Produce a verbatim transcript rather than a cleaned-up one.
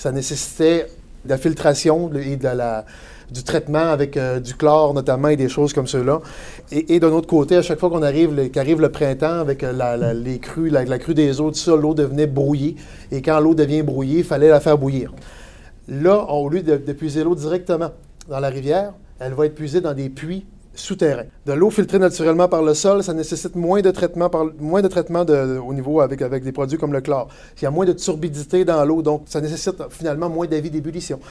ça nécessitait de la filtration et de la, du traitement avec euh, du chlore notamment et des choses comme cela. Et, et d'un autre côté, à chaque fois qu'on arrive, le, qu'arrive le printemps avec la, la, les crues, la, la crue des eaux, tout ça, l'eau devenait brouillée. Et quand l'eau devient brouillée, il fallait la faire bouillir. Là, au lieu de, de puiser l'eau directement dans la rivière, elle va être puisée dans des puits souterrains. De l'eau filtrée naturellement par le sol, ça nécessite moins de traitement, par, moins de traitement de, au niveau avec, avec des produits comme le chlore. Il y a moins de turbidité dans l'eau, donc ça nécessite finalement moins d'avis d'ébullition.